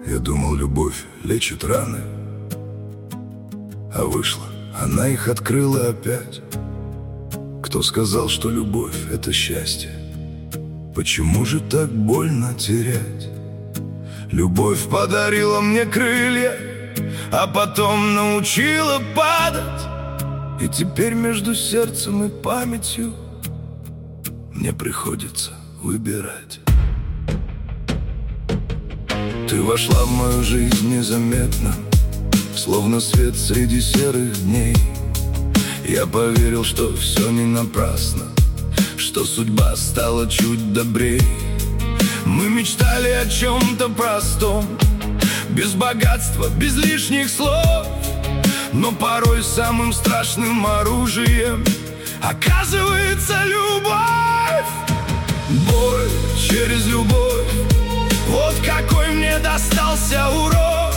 Я думал, любовь лечит раны, а вышла, она их открыла опять. Кто сказал, что любовь — это счастье? Почему же так больно терять? Любовь подарила мне крылья, а потом научила падать. И теперь между сердцем и памятью мне приходится выбирать. Ты вошла в мою жизнь незаметно, словно свет среди серых дней. Я поверил, что все не напрасно, что судьба стала чуть добрей. Мы мечтали о чем-то простом, без богатства, без лишних слов. Но порой самым страшным оружием оказывается любовь. Боль через любовь, вот какой мне достался урок.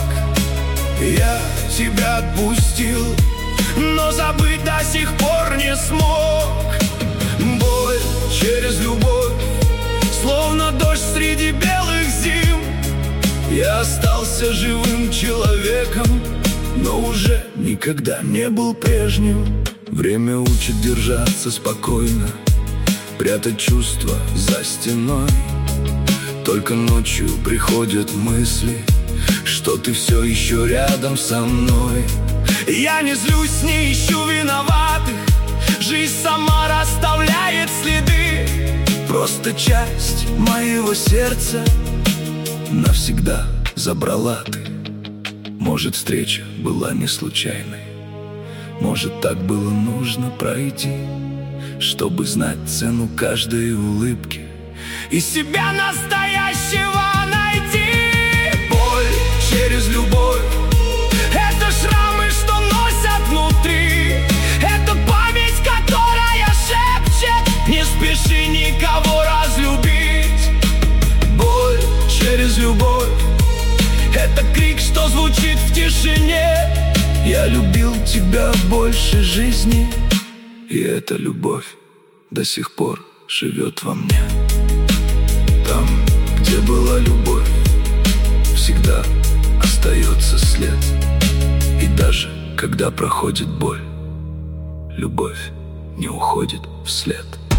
Я тебя отпустил, но забыть до сих пор не смог. Боль через любовь, словно дождь среди белых зим. Я остался живым человеком, но уже никогда не был прежним. Время учит держаться спокойно, прятать чувства за стеной. Только ночью приходят мысли, что ты все еще рядом со мной. Я не злюсь, не ищу виноватых, жизнь сама расставляет следы. Просто часть моего сердца навсегда забрала ты. Может, встреча была не случайной, может, так было нужно пройти, чтобы знать цену каждой улыбки и себя настоящего найти. Боль через любовь — это шрамы, что носят внутри. Это память, которая шепчет: не спеши никого разлюбить. Боль через любовь — это крик, что звучит в тишине. Я любил тебя больше жизни, и эта любовь до сих пор живет во мне. Там, где была любовь, всегда остается след. И даже когда проходит боль, любовь не уходит вслед.